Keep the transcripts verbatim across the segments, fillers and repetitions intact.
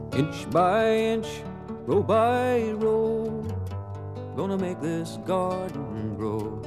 Inch by inch, row by row, gonna make this garden grow.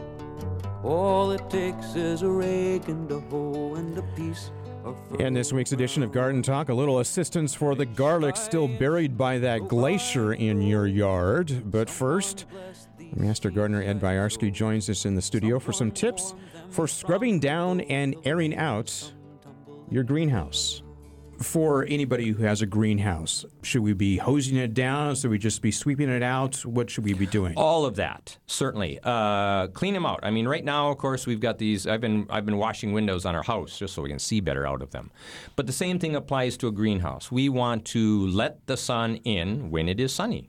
All it takes is a rake and a hoe and a piece of fur. In this week's edition of Garden Talk, a little assistance for the garlic still buried by that glacier in your yard. But first, Master Gardener Ed Boyarsky joins us in the studio for some tips for scrubbing down and airing out your greenhouse. For anybody who has a greenhouse, should we be hosing it down? Should we just be sweeping it out? What should we be doing? All of that, certainly. Uh, clean them out. I mean, right now, of course, we've got these. I've been I've been washing windows on our house just so we can see better out of them. But the same thing applies to a greenhouse. We want to let the sun in when it is sunny.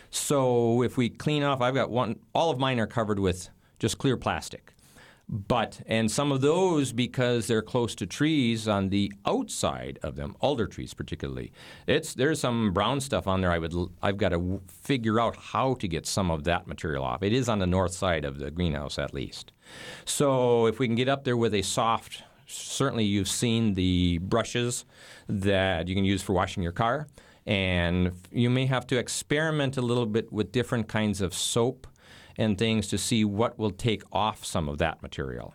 So if we clean off, I've got one. All of mine are covered with just clear plastic. But, and some of those, because they're close to trees on the outside of them, alder trees particularly, it's there's some brown stuff on there. I would, I've got to figure out how to get some of that material off. It is on the north side of the greenhouse at least. So if we can get up there with a soft, certainly you've seen the brushes that you can use for washing your car, and you may have to experiment a little bit with different kinds of soap and things to see what will take off some of that material.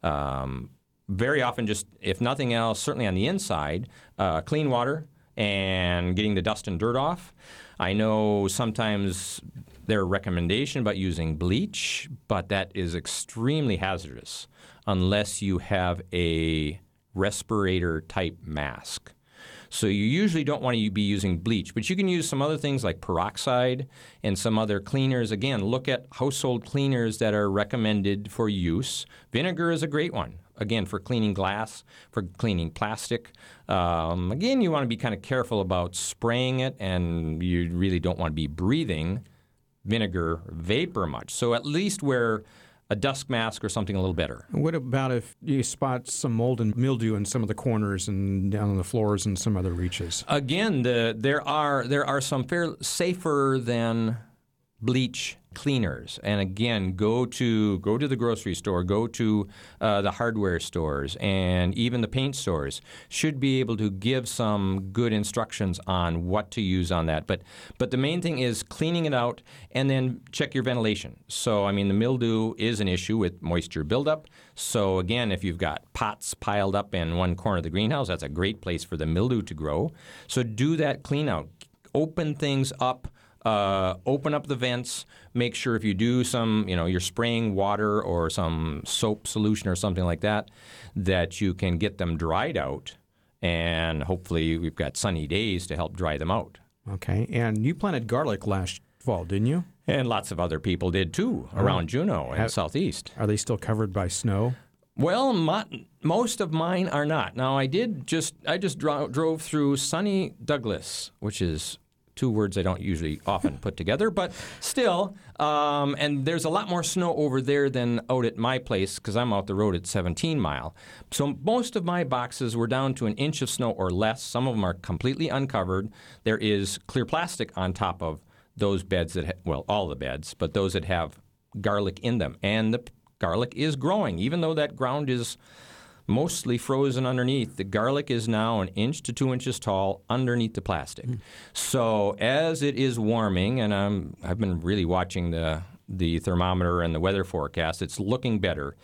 Um, very often, just if nothing else, certainly on the inside, uh, clean water and getting the dust and dirt off. I know sometimes there are recommendations about using bleach, but that is extremely hazardous unless you have a respirator-type mask. So you usually don't want to be using bleach, but you can use some other things like peroxide and some other cleaners. Again, look at household cleaners that are recommended for use. Vinegar is a great one, again, for cleaning glass, for cleaning plastic. Um, again, you want to be kind of careful about spraying it, and you really don't want to be breathing vinegar vapor much. So at least where a dust mask or something a little better. What about if you spot some mold and mildew in some of the corners and down on the floors and some other reaches? Again, the, there are there are some fair safer than bleach cleaners. And again, go to go to the grocery store, go to uh, the hardware stores, and even the paint stores should be able to give some good instructions on what to use on that. But but the main thing is cleaning it out and then check your ventilation. So, I mean, the mildew is an issue with moisture buildup. So, again, if you've got pots piled up in one corner of the greenhouse, that's a great place for the mildew to grow. So do that clean out. Open things up. Uh, open up the vents. Make sure if you do some, you know, you're spraying water or some soap solution or something like that, that you can get them dried out. And hopefully we've got sunny days to help dry them out. Okay. And you planted garlic last fall, didn't you? And lots of other people did too around oh. Juneau and Have, southeast. Are they still covered by snow? Well, my, most of mine are not. Now, I did just, I just dro- drove through sunny Douglas, which is two words I don't usually often put together, but still, um, and there's a lot more snow over there than out at my place because I'm out the road at seventeen mile. So most of my boxes were down to an inch of snow or less. Some of them are completely uncovered. There is clear plastic on top of those beds that, ha- well, all the beds, but those that have garlic in them. And the garlic is growing, even though that ground is mostly frozen underneath. The garlic is now an inch to two inches tall underneath the plastic. Mm. So as it is warming, and I'm, I've been really watching the the thermometer and the weather forecast, it's looking better.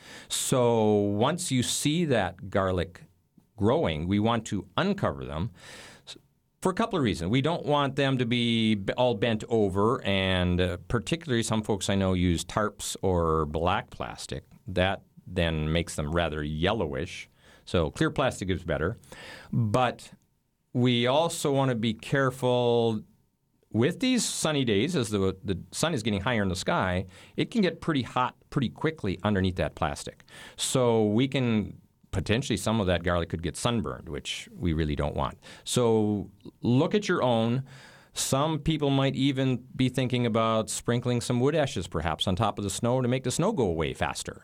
So once you see that garlic growing, we want to uncover them for a couple of reasons. We don't want them to be all bent over, and uh, particularly some folks I know use tarps or black plastic. That then makes them rather yellowish. So clear plastic is better. But we also want to be careful with these sunny days. As the, the sun is getting higher in the sky, it can get pretty hot pretty quickly underneath that plastic. So we can potentially, some of that garlic could get sunburned, which we really don't want. So look at your own. Some people might even be thinking about sprinkling some wood ashes perhaps on top of the snow to make the snow go away faster.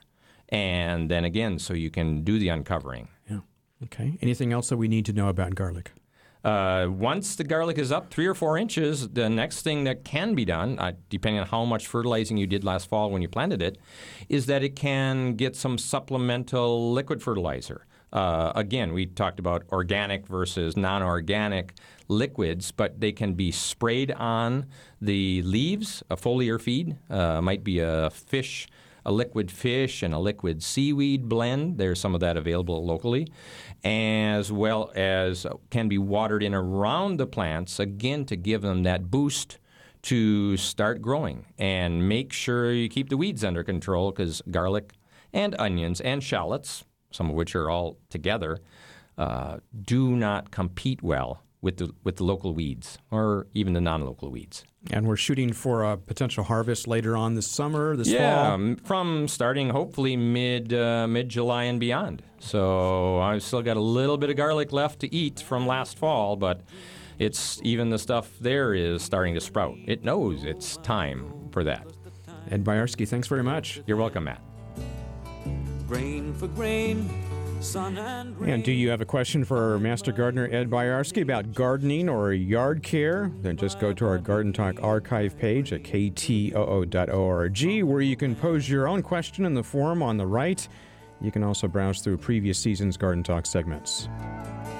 And then again, so you can do the uncovering. Yeah. Okay. Anything else that we need to know about garlic? Uh, once the garlic is up three or four inches, the next thing that can be done, uh, depending on how much fertilizing you did last fall when you planted it, is that it can get some supplemental liquid fertilizer. Uh, again, we talked about organic versus non-organic liquids, but they can be sprayed on the leaves, a foliar feed. Uh, might be a fish, a liquid fish and a liquid seaweed blend. There's some of that available locally, as well as can be watered in around the plants, again, to give them that boost to start growing. And make sure you keep the weeds under control, because garlic and onions and shallots, some of which are all together, uh, do not compete well with the with the local weeds or even the non-local weeds. And we're shooting for a potential harvest later on this summer, this yeah, fall? um, from starting hopefully mid uh, mid-July and beyond. So I've still got a little bit of garlic left to eat from last fall, but it's even the stuff there is starting to sprout. It knows it's time for that. Ed Boyarsky, thanks very much. You're welcome, Matt. Grain for grain, sun and rain. And do you have a question for Master Gardener Ed Boyarsky about gardening or yard care? Then just go to our Garden Talk archive page at k t o o dot org, where you can pose your own question in the forum on the right. You can also browse through previous season's Garden Talk segments.